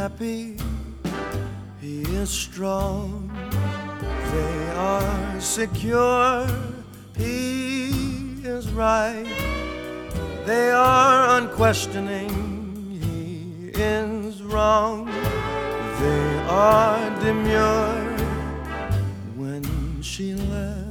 happy, he is strong. They are secure, he is right. They are unquestioning, he is wrong. They are demure. When she left,